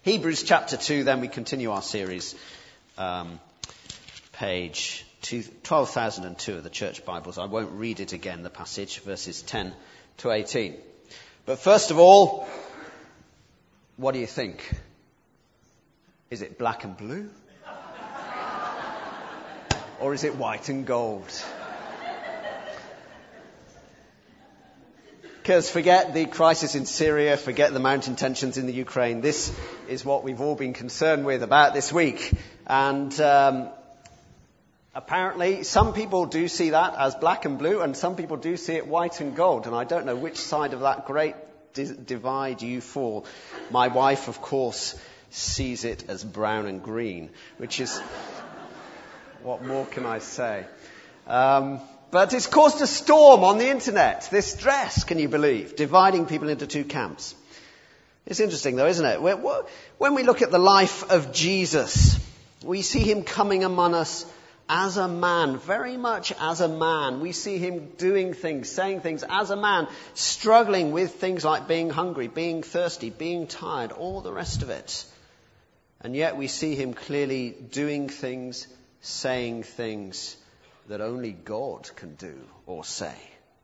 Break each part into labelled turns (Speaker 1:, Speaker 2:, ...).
Speaker 1: Hebrews chapter 2, then we continue our series. Page 12,002 of the Church Bibles. I won't read it again, the passage, verses 10 to 18. But first of all, what do you think? Is it black and blue? Or is it white and gold? Because forget the crisis in Syria, forget the mounting tensions in the Ukraine. This is what we've all been concerned with about this week. And apparently some people do see that as black and blue, and some people do see it white and gold. And I don't know which side of that great divide you fall. My wife, of course, sees it as brown and green, which is... what more can I say? But it's caused a storm on the internet, this dress, can you believe, dividing people into two camps. It's interesting though, isn't it? When we look at the life of Jesus, we see him coming among us as a man, very much as a man. We see him doing things, saying things as a man, struggling with things like being hungry, being thirsty, being tired, all the rest of it. And yet we see him clearly doing things, saying things that only God can do or say.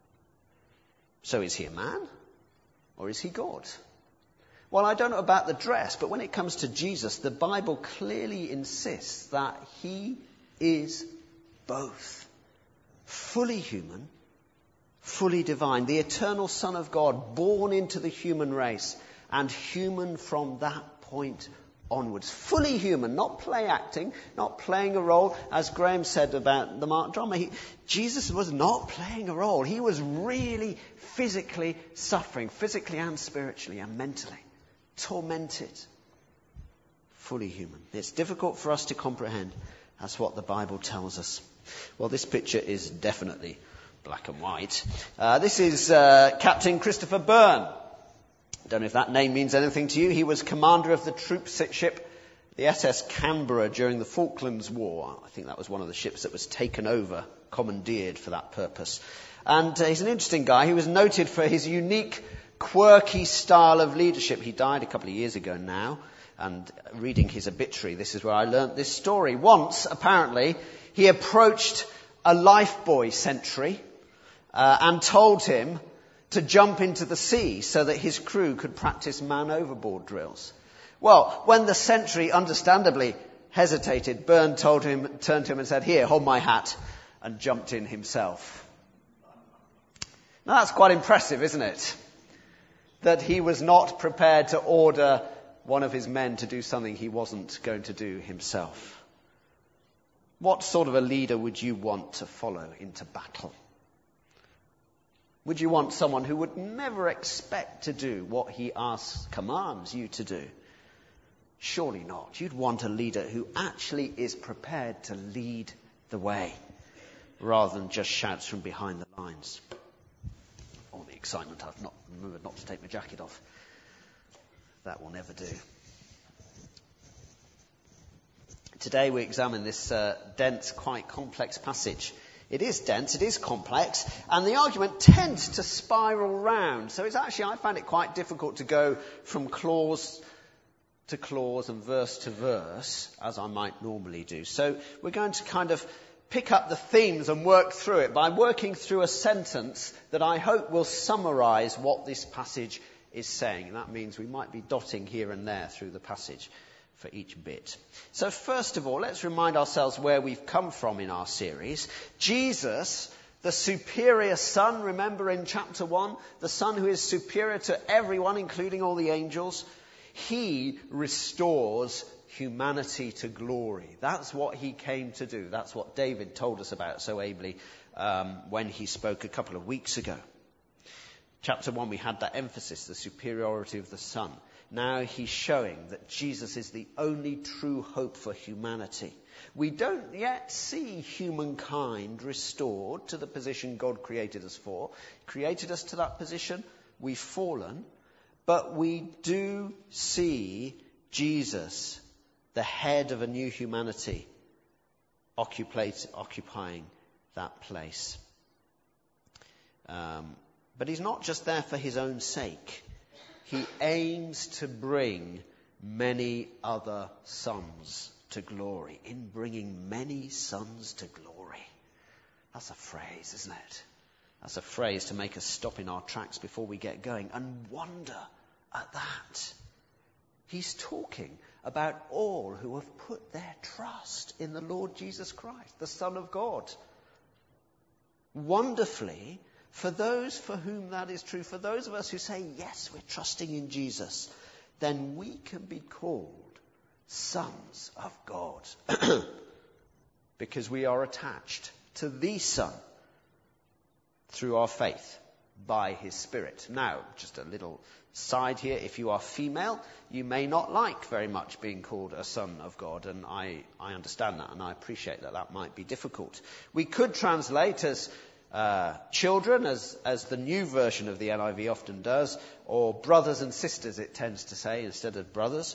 Speaker 1: So is he a man or is he God? Well, I don't know about the dress, but when it comes to Jesus, the Bible clearly insists that he is both. Fully human, fully divine. The eternal Son of God, born into the human race, and human from that point onwards. Fully human, not play acting, not playing a role. As Graham said about the Mark drama, Jesus was not playing a role. He was really physically suffering, physically and spiritually and mentally. Tormented. Fully human. It's difficult for us to comprehend. That's what the Bible tells us. Well, this picture is definitely black and white. This is Captain Christopher Byrne. Don't know if that name means anything to you. He was commander of the troop ship, the SS Canberra, during the Falklands War. I think that was one of the ships that was taken over, commandeered for that purpose. And he's an interesting guy. He was noted for his unique, quirky style of leadership. He died a couple of years ago now. And reading his obituary, this is where I learnt this story. Once, apparently, he approached a lifebuoy sentry and told him to jump into the sea so that his crew could practice man overboard drills. Well, when the sentry understandably hesitated, Byrne turned to him and said, "Here, hold my hat," and jumped in himself. Now that's quite impressive, isn't it? That he was not prepared to order one of his men to do something he wasn't going to do himself. What sort of a leader would you want to follow into battle? Would you want someone who would never expect to do what he commands you to do? Surely not. You'd want a leader who actually is prepared to lead the way, rather than just shouts from behind the lines. All the excitement, I've not remembered not to take my jacket off. That will never do. Today we examine this dense, quite complex passage. It is dense, it is complex, and the argument tends to spiral round. So I found it quite difficult to go from clause to clause and verse to verse, as I might normally do. So we're going to kind of pick up the themes and work through it by working through a sentence that I hope will summarize what this passage is saying. And that means we might be dotting here and there through the passage for each bit. So first of all, let's remind ourselves where we've come from in our series. Jesus, the superior Son, remember in chapter 1, the Son who is superior to everyone, including all the angels, he restores humanity to glory. That's what he came to do. That's what David told us about so ably when he spoke a couple of weeks ago. Chapter 1, we had that emphasis, the superiority of the Son. Now he's showing that Jesus is the only true hope for humanity. We don't yet see humankind restored to the position God created us for. He created us to that position. We've fallen. But we do see Jesus, the head of a new humanity, occupying that place. But he's not just there for his own sake. He aims to bring many other sons to glory. In bringing many sons to glory. That's a phrase, isn't it? That's a phrase to make us stop in our tracks before we get going and wonder at that. He's talking about all who have put their trust in the Lord Jesus Christ, the Son of God. Wonderfully, for those for whom that is true, for those of us who say, yes, we're trusting in Jesus, then we can be called sons of God because we are attached to the Son through our faith by his Spirit. Now, just a little side here. If you are female, you may not like very much being called a son of God, and I understand that, and I appreciate that that might be difficult. We could translate as children, as the new version of the NIV often does, or brothers and sisters, it tends to say, instead of brothers.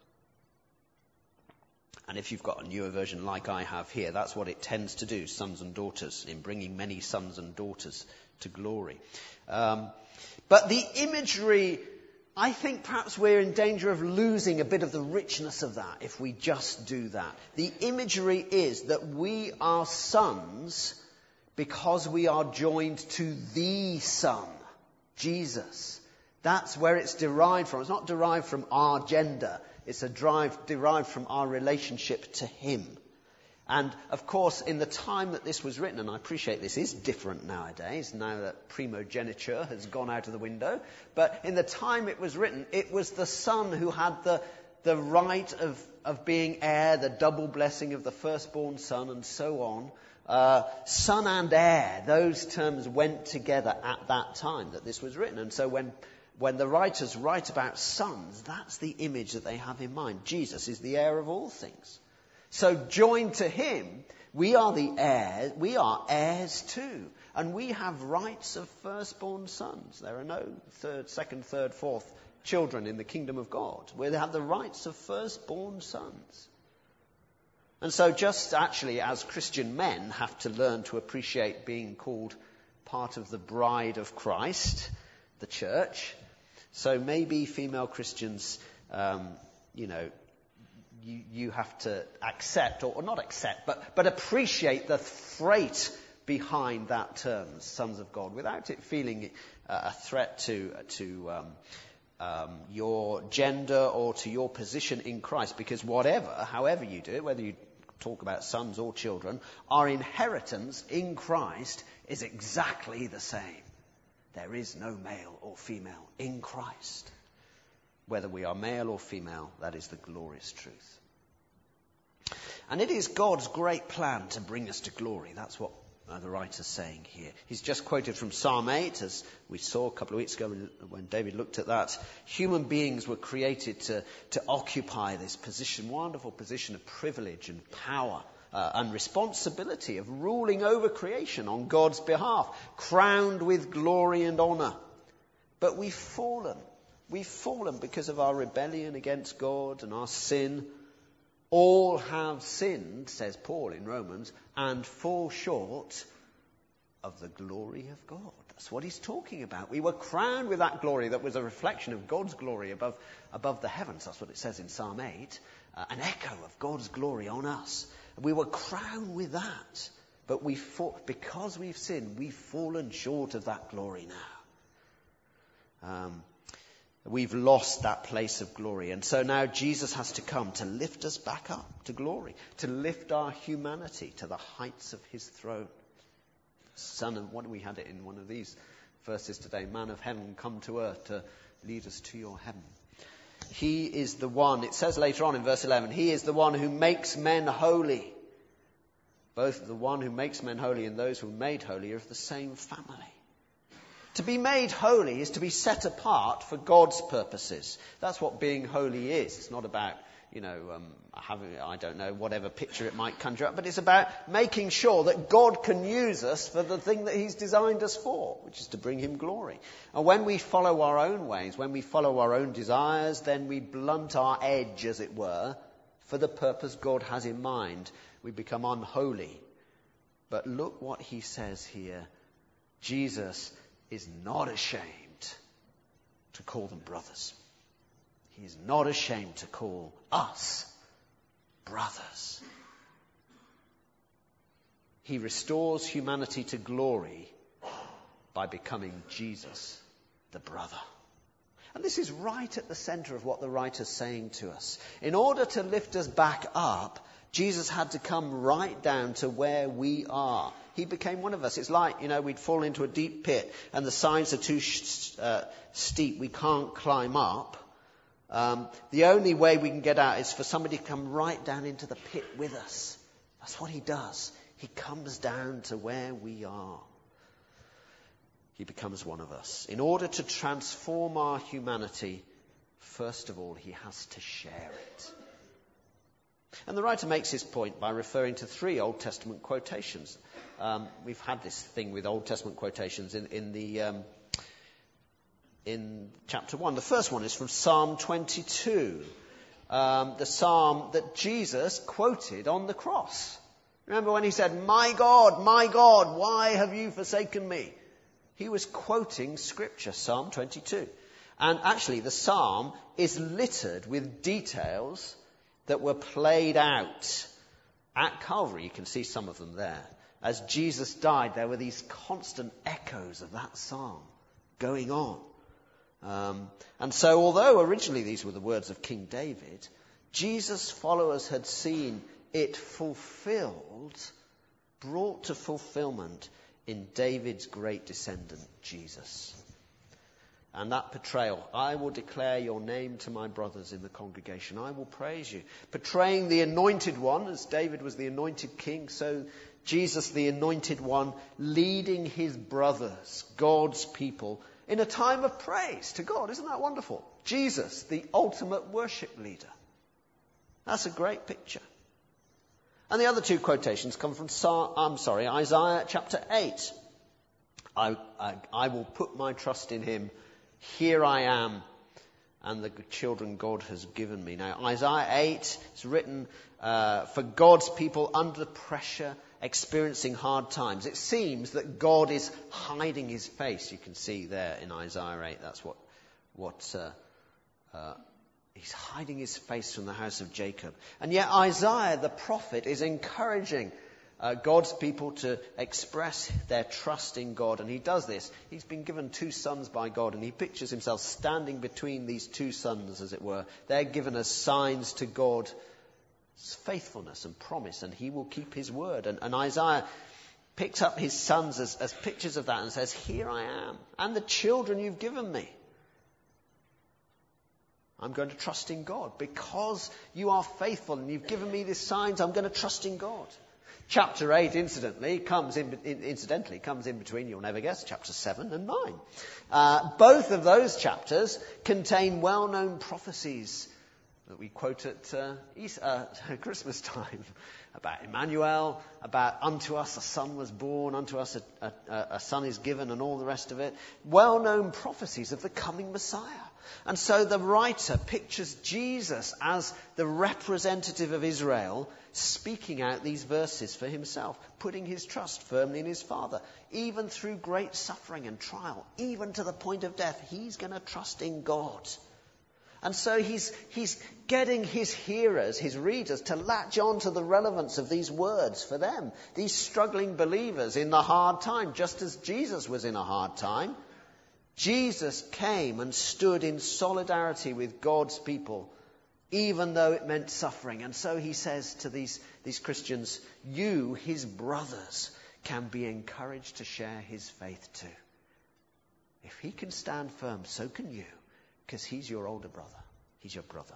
Speaker 1: And if you've got a newer version like I have here, that's what it tends to do, sons and daughters, in bringing many sons and daughters to glory. But the imagery, I think perhaps we're in danger of losing a bit of the richness of that if we just do that. The imagery is that we are sons because we are joined to the Son, Jesus. That's where it's derived from. It's not derived from our gender. It's derived from our relationship to him. And, of course, in the time that this was written, and I appreciate this is different nowadays, now that primogeniture has gone out of the window, but in the time it was written, it was the son who had the right of being heir, the double blessing of the firstborn son, and so on. Son and heir, those terms went together at that time that this was written. And so when the writers write about sons, that's the image that they have in mind. Jesus is the heir of all things. So joined to him, we are the heirs, we are heirs too. And we have rights of firstborn sons. There are no second, third, fourth children in the kingdom of God. We have the rights of firstborn sons. And so just actually as Christian men have to learn to appreciate being called part of the bride of Christ, the church, so maybe female Christians, you have to accept, or not accept, but appreciate the freight behind that term, sons of God, without it feeling a threat to your gender or to your position in Christ. Because however you do it, whether you talk about sons or children, our inheritance in Christ is exactly the same. There is no male or female in Christ. Whether we are male or female, that is the glorious truth. And it is God's great plan to bring us to glory. That's what the writer's saying here. He's just quoted from Psalm 8, as we saw a couple of weeks ago when David looked at that. Human beings were created to occupy this position, wonderful position of privilege and power and responsibility of ruling over creation on God's behalf, crowned with glory and honor. But we've fallen. We've fallen because of our rebellion against God and our sin. All have sinned, says Paul in Romans, and fall short of the glory of God. That's what he's talking about. We were crowned with that glory that was a reflection of God's glory above the heavens. That's what it says in Psalm 8. An echo of God's glory on us. We were crowned with that. But because we've sinned, we've fallen short of that glory now. We've lost that place of glory. And so now Jesus has to come to lift us back up to glory, to lift our humanity to the heights of his throne. Son of, we had it in one of these verses today, man of heaven, come to earth to lead us to your heaven. He is the one, it says later on in verse 11, he is the one who makes men holy. Both the one who makes men holy and those who are made holy are of the same family. To be made holy is to be set apart for God's purposes. That's what being holy is. It's not about, having, I don't know, whatever picture it might conjure up, but it's about making sure that God can use us for the thing that he's designed us for, which is to bring him glory. And when we follow our own ways, when we follow our own desires, then we blunt our edge, as it were, for the purpose God has in mind. We become unholy. But look what he says here. Jesus is not ashamed to call them brothers. He is not ashamed to call us brothers. He restores humanity to glory by becoming Jesus, the brother. And this is right at the center of what the writer's saying to us. In order to lift us back up, Jesus had to come right down to where we are. He became one of us. It's like, we'd fall into a deep pit and the sides are too steep. We can't climb up. The only way we can get out is for somebody to come right down into the pit with us. That's what he does. He comes down to where we are. He becomes one of us. In order to transform our humanity, first of all, he has to share it. And the writer makes his point by referring to 3 Old Testament quotations. We've had this thing with Old Testament quotations in chapter 1. The first one is from Psalm 22, the psalm that Jesus quoted on the cross. Remember when he said, my God, why have you forsaken me? He was quoting Scripture, Psalm 22. And actually, the psalm is littered with details that were played out at Calvary. You can see some of them there. As Jesus died, there were these constant echoes of that psalm going on. And so, although originally these were the words of King David, Jesus' followers had seen it fulfilled, brought to fulfillment in David's great descendant, Jesus. And that portrayal, I will declare your name to my brothers in the congregation. I will praise you. Portraying the anointed one, as David was the anointed king, so Jesus, the anointed one, leading his brothers, God's people, in a time of praise to God. Isn't that wonderful? Jesus, the ultimate worship leader. That's a great picture. And the other 2 quotations come from Isaiah chapter 8. I will put my trust in him. Here I am, and the children God has given me. Now, Isaiah 8 is written for God's people under pressure, experiencing hard times. It seems that God is hiding his face. You can see there in Isaiah 8. That's what he's hiding his face from the house of Jacob. And yet Isaiah, the prophet, is encouraging God's people to express their trust in God. And he does this. He's been given 2 sons by God, and he pictures himself standing between these 2 sons, as it were. They're given as signs to God's faithfulness and promise, and he will keep his word. And Isaiah picks up his sons as pictures of that and says, here I am, and the children you've given me. I'm going to trust in God. Because you are faithful and you've given me these signs, I'm going to trust in God. Chapter 8, incidentally, comes in between, you'll never guess, chapter 7 and 9. Both of those chapters contain well-known prophecies that we quote at Christmas time about Emmanuel, about unto us a son was born, unto us a son is given, and all the rest of it. Well-known prophecies of the coming Messiah. And so the writer pictures Jesus as the representative of Israel, speaking out these verses for himself, putting his trust firmly in his Father. Even through great suffering and trial, even to the point of death, he's going to trust in God. And so he's getting his hearers, his readers, to latch on to the relevance of these words for them. These struggling believers in the hard time, just as Jesus was in a hard time. Jesus came and stood in solidarity with God's people, even though it meant suffering. And so he says to these Christians, you, his brothers, can be encouraged to share his faith too. If he can stand firm, so can you, because he's your older brother. He's your brother.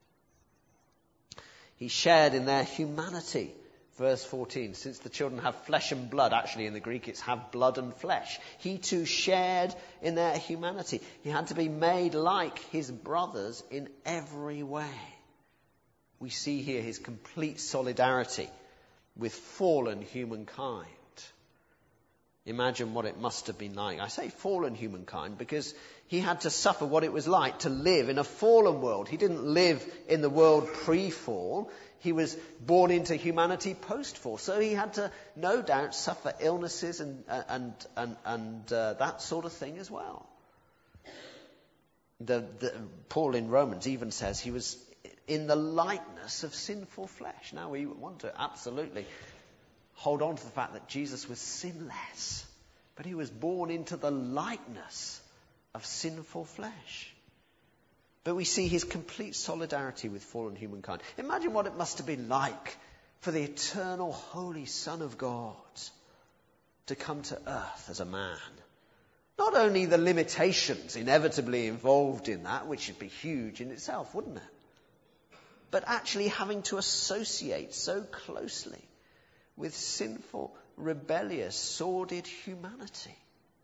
Speaker 1: He shared in their humanity. Verse 14, since the children have flesh and blood, actually in the Greek it's have blood and flesh. He too shared in their humanity. He had to be made like his brothers in every way. We see here his complete solidarity with fallen humankind. Imagine what it must have been like. I say fallen humankind because he had to suffer what it was like to live in a fallen world. He didn't live in the world pre-fall. He was born into humanity post-fall. So he had to, no doubt, suffer illnesses and that sort of thing as well. Paul in Romans even says he was in the likeness of sinful flesh. Now we want to absolutely hold on to the fact that Jesus was sinless, but he was born into the likeness of sinful flesh. But we see his complete solidarity with fallen humankind. Imagine what it must have been like for the eternal holy Son of God to come to earth as a man. Not only the limitations inevitably involved in that, which would be huge in itself, wouldn't it? But actually having to associate so closely with sinful, rebellious, sordid humanity.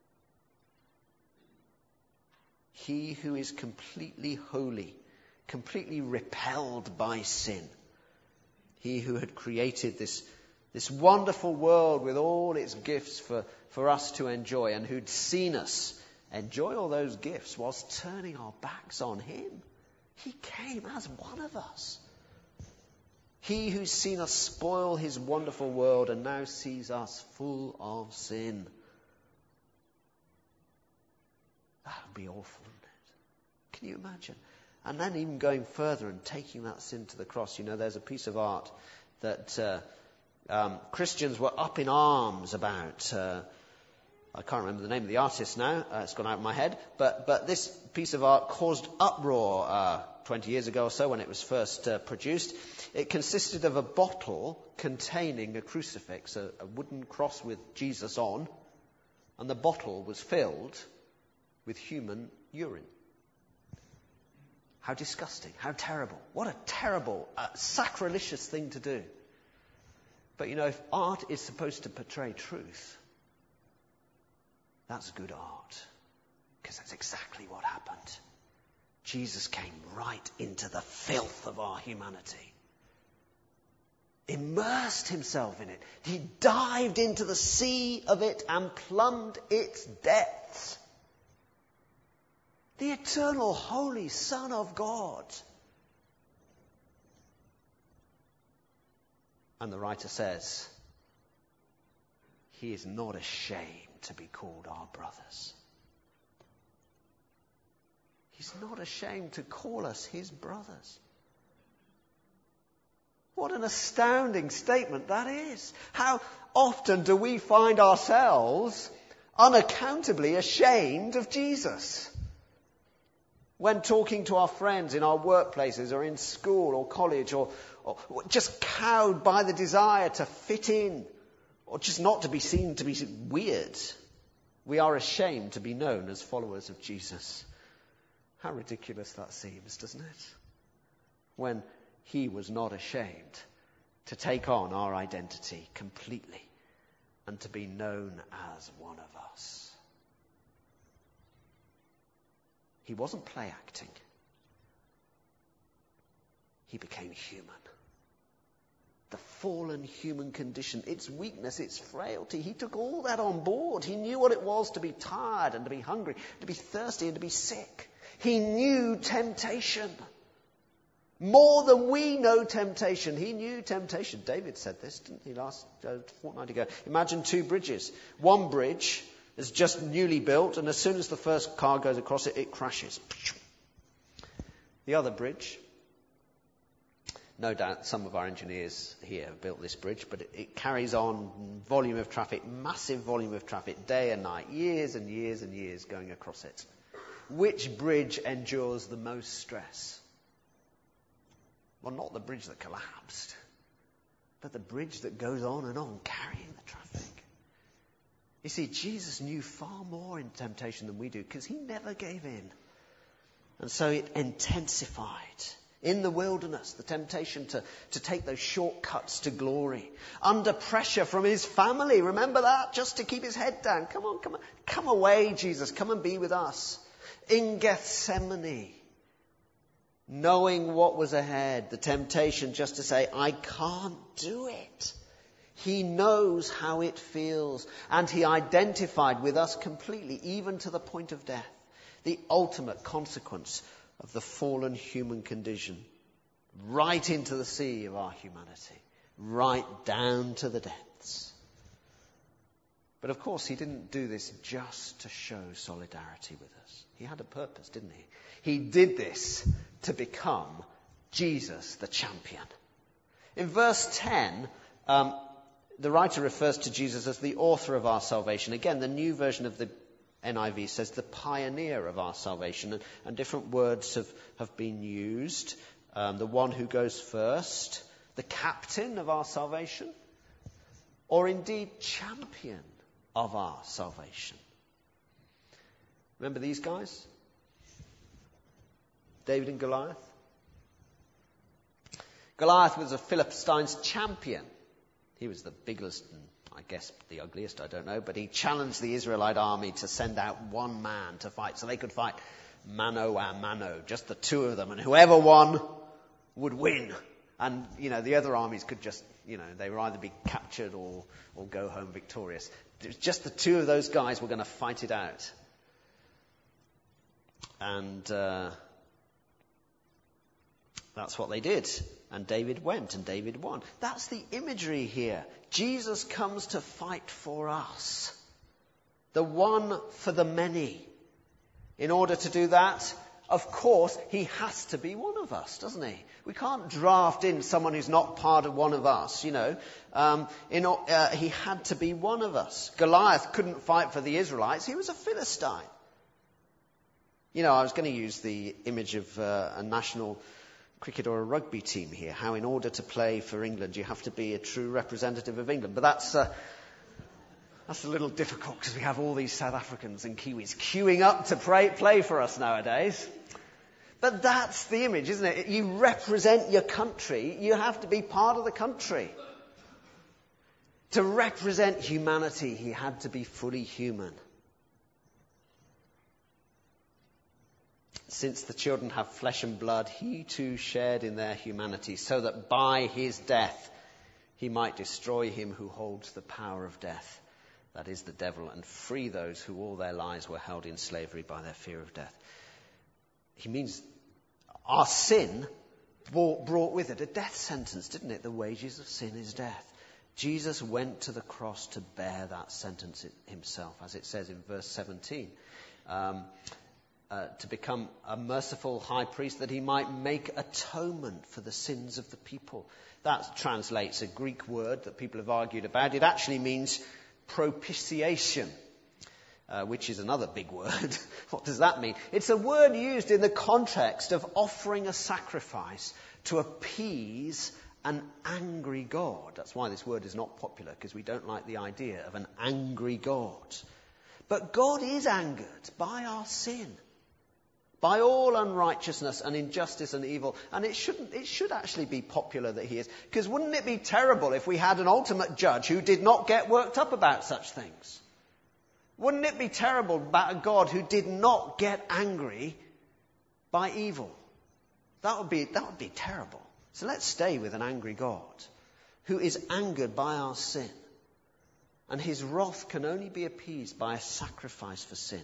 Speaker 1: He who is completely holy, completely repelled by sin. He who had created this wonderful world with all its gifts for us to enjoy, and who'd seen us enjoy all those gifts whilst turning our backs on him. He came as one of us. He who's seen us spoil his wonderful world and now sees us full of sin. That would be awful, wouldn't it? Can you imagine? And then even going further and taking that sin to the cross. You know, there's a piece of art that Christians were up in arms about. I can't remember the name of the artist now. It's gone out of my head. But this piece of art caused uproar 20 years ago or so when it was first produced. It consisted of a bottle containing a crucifix, a wooden cross with Jesus on, and the bottle was filled with human urine. How disgusting, how terrible. What a terrible, sacrilegious thing to do. But you know, if art is supposed to portray truth, that's good art. Because that's exactly what happened. Jesus came right into the filth of our humanity. Immersed himself in it. He dived into the sea of it and plumbed its depths. The eternal holy Son of God. And the writer says, he is not ashamed to be called our brothers. He's not ashamed to call us his brothers. What an astounding statement that is. How often do we find ourselves unaccountably ashamed of Jesus? When talking to our friends in our workplaces or in school or college, or just cowed by the desire to fit in, or just not to be seen to be weird, we are ashamed to be known as followers of Jesus. How ridiculous that seems, doesn't it? When he was not ashamed to take on our identity completely and to be known as one of us. He wasn't play acting. He became human. The fallen human condition, its weakness, its frailty. He took all that on board. He knew what it was to be tired and to be hungry, to be thirsty and to be sick. He knew temptation. More than we know temptation. He knew temptation. David said this, didn't he, last fortnight ago? Imagine two bridges. One bridge is just newly built, and as soon as the first car goes across it, it crashes. The other bridge, no doubt some of our engineers here have built this bridge, but it carries on volume of traffic, massive volume of traffic, day and night, years and years and years going across it. Which bridge endures the most stress? Well, not the bridge that collapsed, but the bridge that goes on and on, carrying the traffic. You see, Jesus knew far more in temptation than we do, because he never gave in. And so it intensified. In the wilderness, the temptation to take those shortcuts to glory. Under pressure from his family, remember that? Just to keep his head down. Come on. Come away, Jesus. Come and be with us. In Gethsemane, knowing what was ahead, the temptation just to say, I can't do it. He knows how it feels, and he identified with us completely, even to the point of death, the ultimate consequence of the fallen human condition, right into the sea of our humanity, right down to the depths. But of course, he didn't do this just to show solidarity with us. He had a purpose, didn't he? He did this to become Jesus the champion. In verse 10, the writer refers to Jesus as the author of our salvation. Again, the new version of the NIV says the pioneer of our salvation, and different words have been used. The one who goes first, the captain of our salvation, or indeed champion of our salvation. Remember these guys? David and Goliath? Goliath was a Philistines champion. He was the biggest and I guess the ugliest, I don't know, but he challenged the Israelite army to send out one man to fight, so they could fight mano a mano, just the two of them, and whoever won would win. And, the other armies could just, they would either be captured or go home victorious. It was just the two of those guys were going to fight it out. And that's what they did. And David went, and David won. That's the imagery here. Jesus comes to fight for us. The one for the many. In order to do that, of course, he has to be one of us, doesn't he? We can't draft in someone who's not part of one of us, He had to be one of us. Goliath couldn't fight for the Israelites. He was a Philistine. I was going to use the image of a national cricket or a rugby team here, how in order to play for England you have to be a true representative of England. But that's a little difficult because we have all these South Africans and Kiwis queuing up to play for us nowadays. But that's the image, isn't it? You represent your country, you have to be part of the country. To represent humanity, he had to be fully human. Since the children have flesh and blood, he too shared in their humanity, so that by his death he might destroy him who holds the power of death, that is the devil, and free those who all their lives were held in slavery by their fear of death. He means our sin brought with it a death sentence, didn't it? The wages of sin is death. Jesus went to the cross to bear that sentence himself, as it says in verse 17. To become a merciful high priest, that he might make atonement for the sins of the people. That translates a Greek word that people have argued about. It actually means propitiation, which is another big word. What does that mean? It's a word used in the context of offering a sacrifice to appease an angry God. That's why this word is not popular, because we don't like the idea of an angry God. But God is angered by our sin, by all unrighteousness and injustice and evil. And it should actually be popular that he is. Because wouldn't it be terrible if we had an ultimate judge who did not get worked up about such things? Wouldn't it be terrible about a God who did not get angry by evil? That would be terrible. So let's stay with an angry God who is angered by our sin. And his wrath can only be appeased by a sacrifice for sin.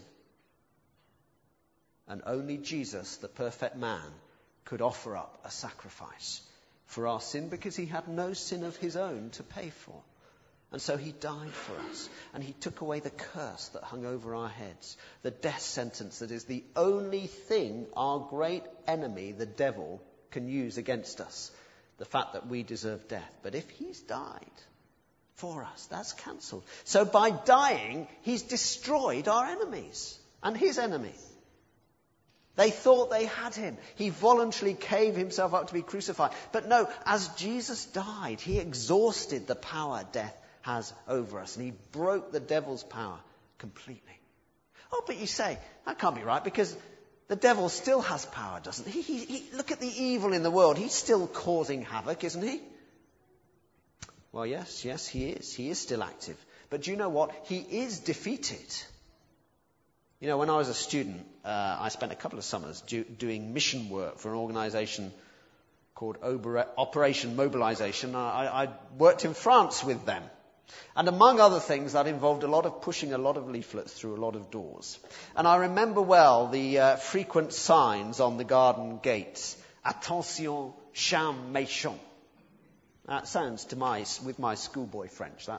Speaker 1: And only Jesus, the perfect man, could offer up a sacrifice for our sin, because he had no sin of his own to pay for. And so he died for us, and he took away the curse that hung over our heads, the death sentence that is the only thing our great enemy, the devil, can use against us, the fact that we deserve death. But if he's died for us, that's cancelled. So by dying, he's destroyed our enemies and his enemy. They thought they had him. He voluntarily gave himself up to be crucified. But no, as Jesus died, he exhausted the power death has over us. And he broke the devil's power completely. Oh, but you say, that can't be right, because the devil still has power, doesn't he? He look at the evil in the world. He's still causing havoc, isn't he? Well, yes, he is. He is still active. But do you know what? He is defeated. When I was a student, I spent a couple of summers doing mission work for an organization called Operation Mobilization. I worked in France with them. And among other things, that involved a lot of pushing a lot of leaflets through a lot of doors. And I remember well the frequent signs on the garden gates. Attention, chien méchant. That sounds with my schoolboy French, that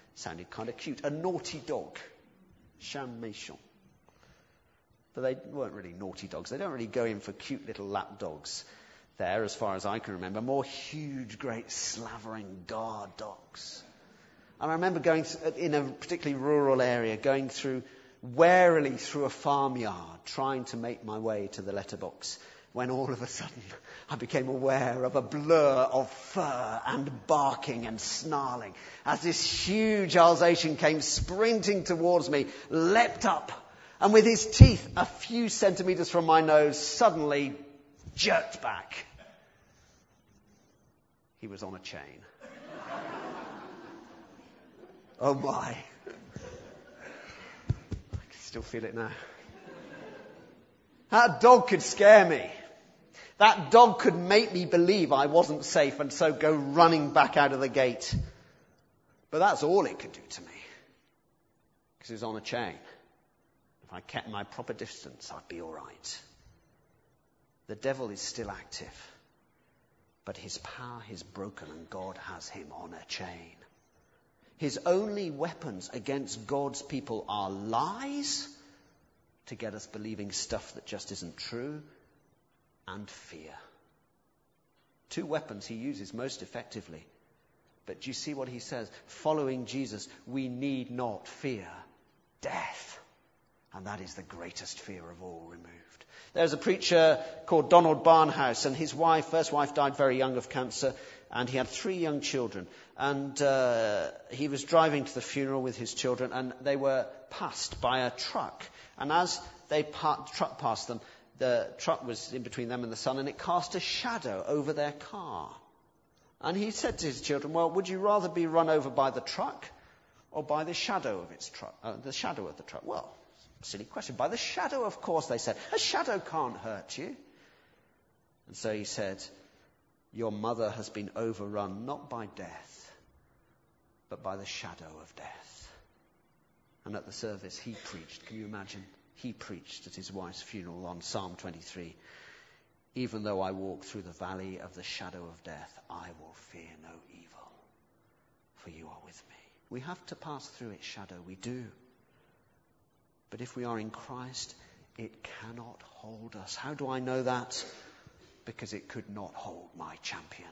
Speaker 1: Sounded kind of cute. A naughty dog. Chien méchant. But they weren't really naughty dogs. They don't really go in for cute little lap dogs there, as far as I can remember. More huge, great, slavering guard dogs. And I remember going in a particularly rural area, going warily through a farmyard, trying to make my way to the letterbox, when all of a sudden I became aware of a blur of fur and barking and snarling as this huge Alsatian came sprinting towards me, leapt up, and with his teeth a few centimetres from my nose, suddenly jerked back. He was on a chain. Oh my. I can still feel it now. That dog could scare me. That dog could make me believe I wasn't safe and so go running back out of the gate. But that's all it could do to me. Because it was on a chain. If I kept my proper distance, I'd be all right. The devil is still active. But his power is broken and God has him on a chain. His only weapons against God's people are lies to get us believing stuff that just isn't true, and fear. Two weapons he uses most effectively. But do you see what he says? Following Jesus, we need not fear death. And that is the greatest fear of all removed. There's a preacher called Donald Barnhouse, and his first wife died very young of cancer, and he had 3 young children. And he was driving to the funeral with his children, and they were passed by a truck. And as the truck passed them, the truck was in between them and the sun, and it cast a shadow over their car. And he said to his children, well, would you rather be run over by the truck or by the shadow of its truck? The shadow of the truck. Well, silly question. By the shadow, of course, they said. A shadow can't hurt you. And so he said, your mother has been overrun not by death, but by the shadow of death. And at the service, he preached. Can you imagine? He preached at his wife's funeral on Psalm 23. Even though I walk through the valley of the shadow of death, I will fear no evil, for you are with me. We have to pass through its shadow, we do. But if we are in Christ, it cannot hold us. How do I know that? Because it could not hold my champion,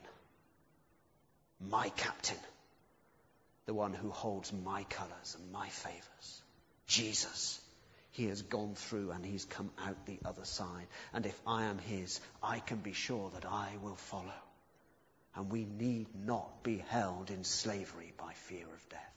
Speaker 1: my captain, the one who holds my colours and my favours, Jesus. He has gone through and he's come out the other side. And if I am his, I can be sure that I will follow. And we need not be held in slavery by fear of death.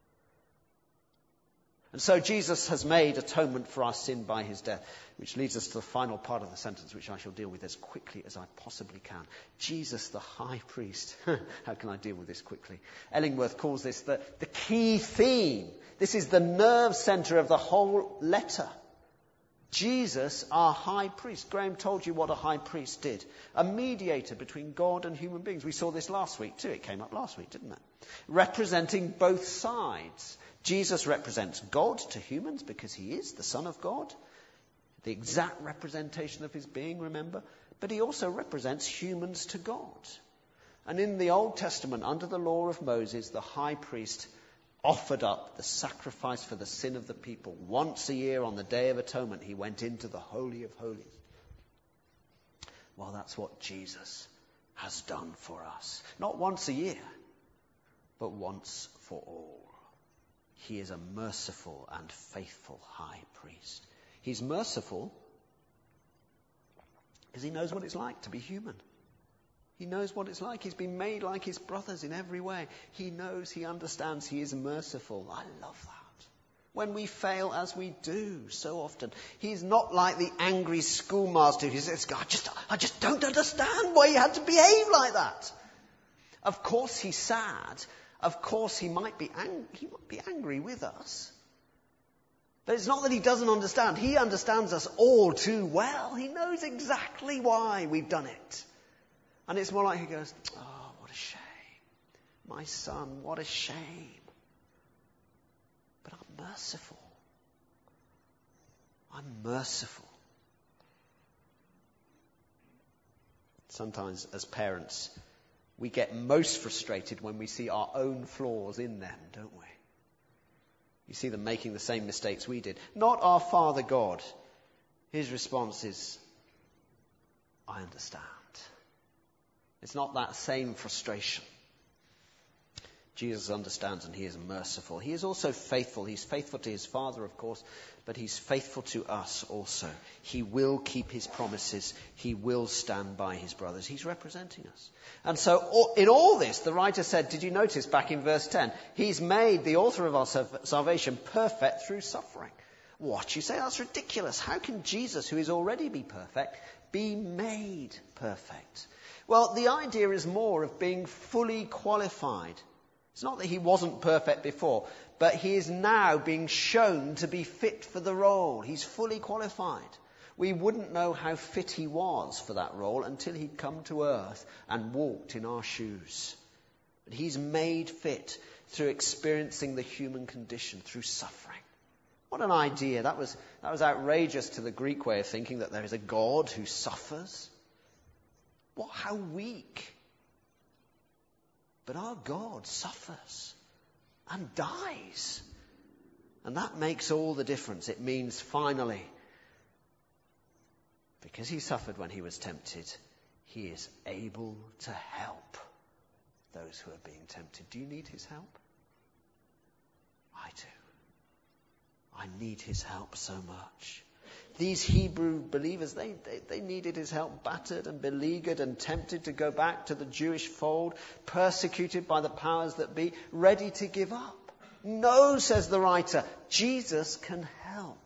Speaker 1: And so Jesus has made atonement for our sin by his death, which leads us to the final part of the sentence, which I shall deal with as quickly as I possibly can. Jesus, the high priest. How can I deal with this quickly? Ellingworth calls this the key theme. This is the nerve centre of the whole letter. Jesus, our high priest. Graham told you what a high priest did. A mediator between God and human beings. We saw this last week too. It came up last week, didn't it? Representing both sides. Jesus represents God to humans because he is the Son of God. The exact representation of his being, remember? But he also represents humans to God. And in the Old Testament, under the law of Moses, the high priest offered up the sacrifice for the sin of the people. Once a year on the Day of Atonement, he went into the Holy of Holies. Well, that's what Jesus has done for us. Not once a year, but once for all. He is a merciful and faithful high priest. He's merciful because he knows what it's like to be human. He knows what it's like. He's been made like his brothers in every way. He knows, he understands, he is merciful. I love that. When we fail, as we do so often, he's not like the angry schoolmaster who says, I just don't understand why you had to behave like that. Of course he's sad. Of course he might be angry with us. But it's not that he doesn't understand. He understands us all too well. He knows exactly why we've done it. And it's more like he goes, oh, what a shame. My son, what a shame. But I'm merciful. I'm merciful. Sometimes as parents, we get most frustrated when we see our own flaws in them, don't we? You see them making the same mistakes we did. Not our Father God. His response is, I understand. It's not that same frustration. Jesus understands and he is merciful. He is also faithful. He's faithful to his Father, of course, but he's faithful to us also. He will keep his promises. He will stand by his brothers. He's representing us. And so in all this, the writer said, did you notice back in verse 10, he's made the author of our salvation perfect through suffering. What? You say that's ridiculous. How can Jesus, who is already be perfect, be made perfect? Well, the idea is more of being fully qualified. It's not that he wasn't perfect before, but he is now being shown to be fit for the role. He's fully qualified. We wouldn't know how fit he was for that role until he'd come to earth and walked in our shoes. But he's made fit through experiencing the human condition, through suffering. What an idea. That was outrageous to the Greek way of thinking, that there is a God who suffers. How weak. But our God suffers and dies. And that makes all the difference. It means finally, because he suffered when he was tempted, he is able to help those who are being tempted. Do you need his help? I do. I need his help so much. These Hebrew believers, they needed his help, battered and beleaguered and tempted to go back to the Jewish fold, persecuted by the powers that be, ready to give up. No, says the writer, Jesus can help.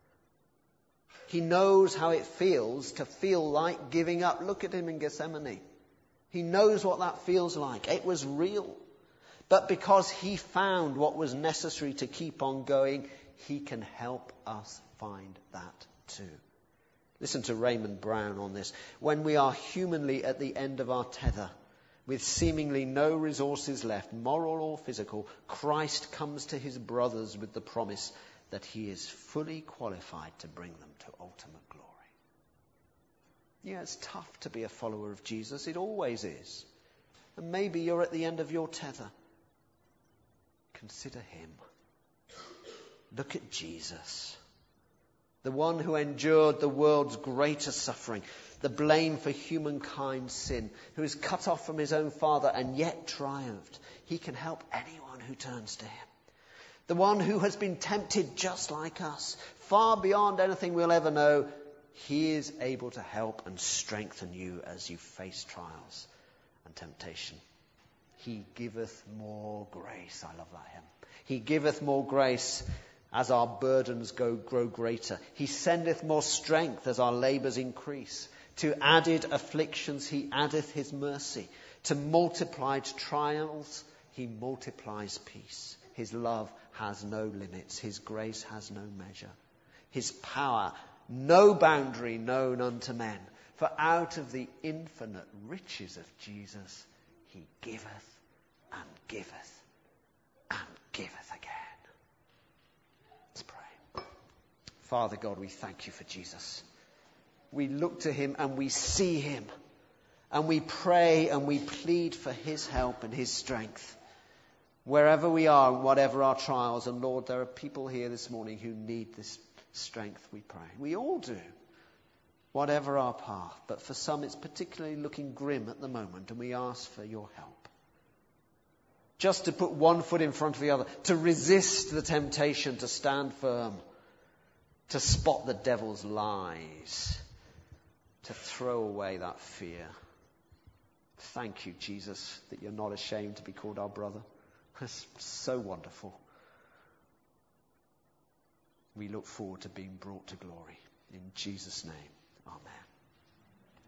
Speaker 1: He knows how it feels to feel like giving up. Look at him in Gethsemane. He knows what that feels like. It was real. But because he found what was necessary to keep on going, he can help us find that too. Listen to Raymond Brown on this. When we are humanly at the end of our tether, with seemingly no resources left, moral or physical, Christ comes to his brothers with the promise that he is fully qualified to bring them to ultimate glory. Yeah, it's tough to be a follower of Jesus. It always is. And maybe you're at the end of your tether. Consider him. Look at Jesus. The one who endured the world's greatest suffering, the blame for humankind's sin, who is cut off from his own Father and yet triumphed. He can help anyone who turns to him. The one who has been tempted just like us, far beyond anything we'll ever know. He is able to help and strengthen you as you face trials and temptation. He giveth more grace. I love that hymn. He giveth more grace as our burdens grow greater. He sendeth more strength as our labours increase. To added afflictions he addeth his mercy. To multiplied trials he multiplies peace. His love has no limits. His grace has no measure. His power no boundary known unto men. For out of the infinite riches of Jesus he giveth and giveth and giveth again. Let's pray. Father God, we thank you for Jesus. We look to him and we see him. And we pray and we plead for his help and his strength. Wherever we are and whatever our trials. And Lord, there are people here this morning who need this strength, we pray. We all do. Whatever our path. But for some it's particularly looking grim at the moment. And we ask for your help. Just to put one foot in front of the other. To resist the temptation to stand firm. To spot the devil's lies. To throw away that fear. Thank you, Jesus, that you're not ashamed to be called our brother. That's so wonderful. We look forward to being brought to glory. In Jesus' name.